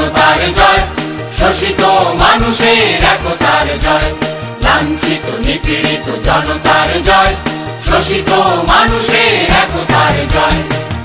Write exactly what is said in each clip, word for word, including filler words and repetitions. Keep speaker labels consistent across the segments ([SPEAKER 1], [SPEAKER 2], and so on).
[SPEAKER 1] জনতার জয়, শোষিত মানুষের একতার জয়। লাঞ্ছিত নিপীড়িত জনতার জয়, শোষিত মানুষের একতার জয়।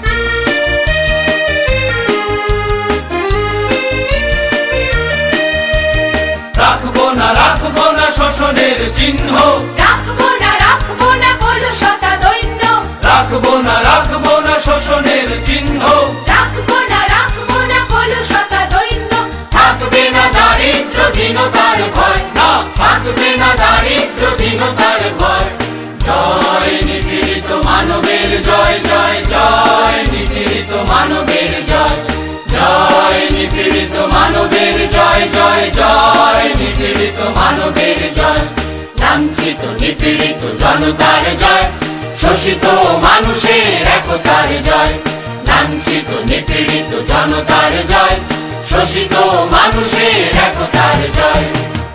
[SPEAKER 1] রাখবো না রাখবো না শোষণের চিহ্ন,
[SPEAKER 2] রাখবো না রাখবো না কলুষতা দৈন্য,
[SPEAKER 1] রাখবো না রাখবো না শোষণের চিহ্ন,
[SPEAKER 2] রাখবো না রাখবো না কলুষতা দৈন্য।
[SPEAKER 1] থাকবে না দারিদ্র দীনতার ভয়, না থাকবে না দারিদ্র দীনতার ভয়। জয় নিপীড়িত মানবের জয়, জয় জয় নিপীড়িত মানবের জয়, জয় নিপীড়িত মানবের জয়, জয় জয় নিপীড়িত মানবের জয়। লাঞ্ছিত নিপীড়িত জনতার জয়, শোষিত মানুষের একতার জয়। লাঞ্ছিত নিপীড়িত জনতার জয়, শোষিত মানুষের একতার জয়।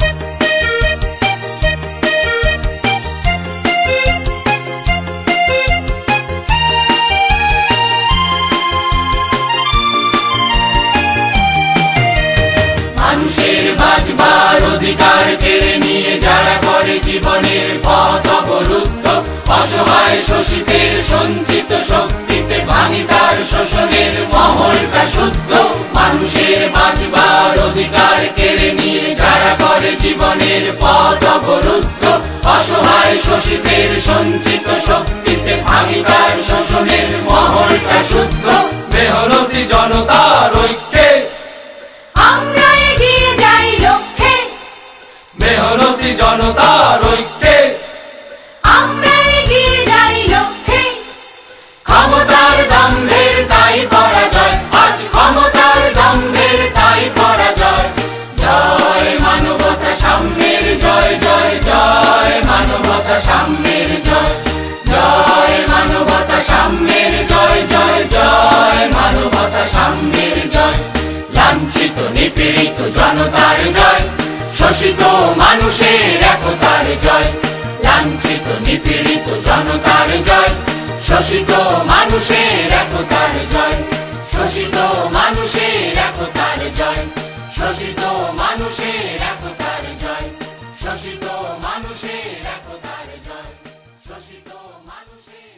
[SPEAKER 1] মানুষের বাঁচবার অধিকার কেড়ে নিয়ে যারা করে জীবনের পথ অবরুদ্ধ, অসহায় শোষিতের সঞ্চিত শক্তিতে ভাঙি তার শোষণের মহলটা শুদ্ধ। মানুষের বাঁচবার অধিকার কেড়ে নিয়ে যারা করে জীবনের পথ অবরুদ্ধ, অসহায় শোষিতের সঞ্চিত শক্তিতে ভাঙি তার শোষণের মহলটা শুদ্ধ। মেহনতি জনতার ঐক্যে
[SPEAKER 2] আমরা এগিয়ে যাই লক্ষ্যে,
[SPEAKER 1] মেহনতি জনতার ঐক্যে
[SPEAKER 2] আমরা এগিয়ে যাই লক্ষ্যে।
[SPEAKER 1] ক্ষমতার দম্ভের তাই পরাজয়, আজ ক্ষমতার দম্ভের তাই পরাজয়। জয় মানবতা সাম্যের জয়, জয় জয় মানবতা সাম্যের জয়, জয় মানবতা সাম্যের জয়, জয় জয় মানবতা সাম্যের জয়। লাঞ্ছিত নিপীড়িত জনতার জয়, শোষিত মানুষের একতার জয়। লাঞ্ছিত নিপীড়িত জনতার জয়, শোষিত মানুষের একতার জয়। শোষিত মানুষের একতার জয়, শোষিত মানুষের একতার জয়, শোষিত মানুষের একতার জয়, শোষিত মানুষের